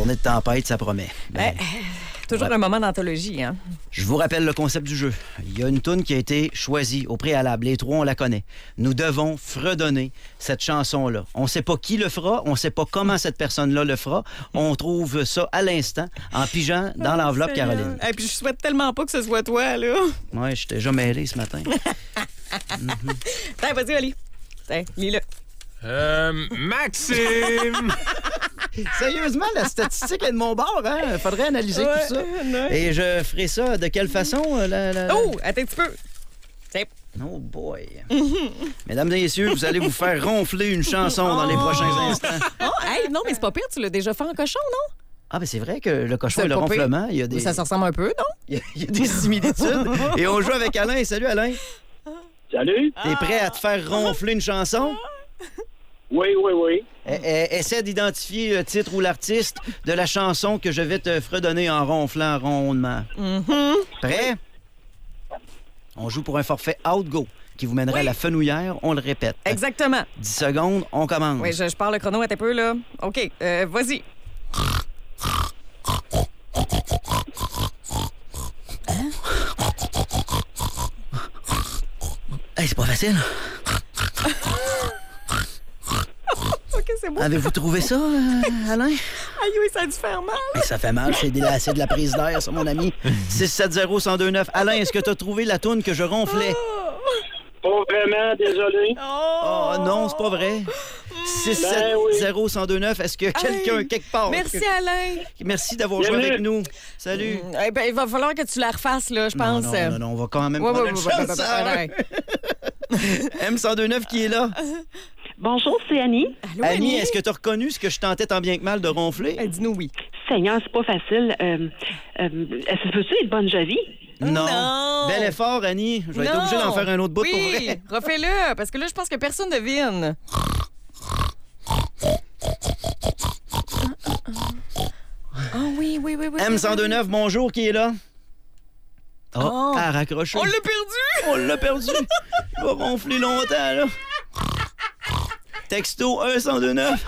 journée de tempête, ça promet. Toujours un moment d'anthologie, hein? Je vous rappelle le concept du jeu. Il y a une toune qui a été choisie au préalable. Les trois, on la connaît. Nous devons fredonner cette chanson-là. On ne sait pas qui le fera, on ne sait pas comment cette personne-là le fera. On trouve ça à l'instant en pigeant dans l'enveloppe, Caroline. Et puis je souhaite tellement pas que ce soit toi, là. Ouais, je t'ai déjà mêlé ce matin. Tiens, vas-y, Oli. Tiens, lis-le. Maxime! Sérieusement, la statistique est de mon bord, hein? Faudrait analyser tout ça. Et je ferai ça de quelle façon? Oh, attends un petit peu. Tiens. Oh boy. Mesdames et messieurs, vous allez vous faire ronfler une chanson dans les prochains instants. Oh, hey, non, mais c'est pas pire, tu l'as déjà fait en cochon, non? Ah, ben c'est vrai que le cochon C'est et le pas pire. ronflement, il y a des... Ça se ressemble un peu, non? Il y a des similitudes. Et on joue avec Alain. Salut, Alain. Salut. T'es prêt à te faire ronfler une chanson? Oui. Essaie d'identifier le titre ou l'artiste de la chanson que je vais te fredonner en ronflant rondement. Prêt? On joue pour un forfait Outgo qui vous mènera à la fenouillère. On le répète. Exactement. 10 secondes, on commence. Oui, je pars le chrono un peu, là. OK, vas-y. Hey, c'est pas facile. OK, c'est bon. Avez-vous trouvé ça, Alain? Aïe, oui, ça a dû faire mal. Hey, ça fait mal, c'est de la prise d'air, ça, mon ami. 670-1029. Alain, est-ce que tu as trouvé la toune que je ronflais? Pas vraiment, désolé. Oh non, c'est pas vrai. 670-1029. Est-ce que quelqu'un, quelque part... Merci, Alain. Merci d'avoir joué avec nous. Salut. Eh ben, il va falloir que tu la refasses, là, je pense. Non, on va quand même prendre une chance. M1029 qui est là. Bonjour, c'est Annie. Allô, Annie, est-ce que tu as reconnu ce que je tentais tant bien que mal de ronfler? Dis-nous oui. Seigneur, c'est pas facile. Est-ce que peux-tu être Bonne Jovi? Non. Bel effort, Annie. Je vais être obligé d'en faire un autre bout pour vrai. Refais-le, parce que là, je pense que personne devine. Ah oui. M1029, bonjour, qui est là? Oh, elle a raccroché. On l'a perdu! On l'a perdu. Il va ronfler longtemps, là. Texto 1029.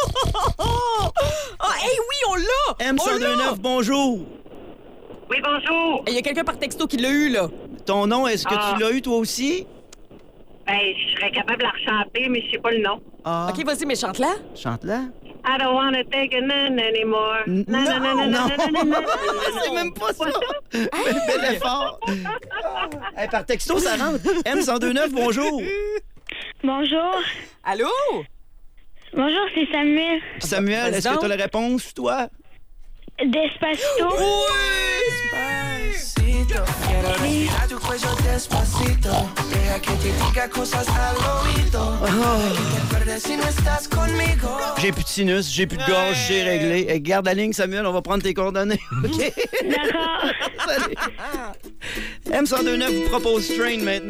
Ah, hey, oui, on l'a! M1029, bonjour. Oui, bonjour. Il y a quelqu'un par texto qui l'a eu, là. Ton nom, est-ce que tu l'as eu toi aussi? Ben, je serais capable de la rechanter, mais je sais pas le nom. Ah. OK, vas-y, mais chante-la. Chante-la. I don't wanna take a nan anymore. Non. C'est même pas ça. Bel effort. Hey, par texto, ça rentre. M1029, bonjour. Bonjour. Allô? Bonjour, c'est Samuel. Samuel, est-ce que tu as la réponse, toi? Despacito. Quiero respirar tu cuello despacito. Deja que te diga cosas al oído. Que te pierdes si no estás conmigo. J'ai plus de sinus, j'ai plus de gorge, j'ai réglé. Hey, garde la ligne, Samuel, on va prendre tes coordonnées. OK? D'accord. Salut. M1029 vous propose Train maintenant.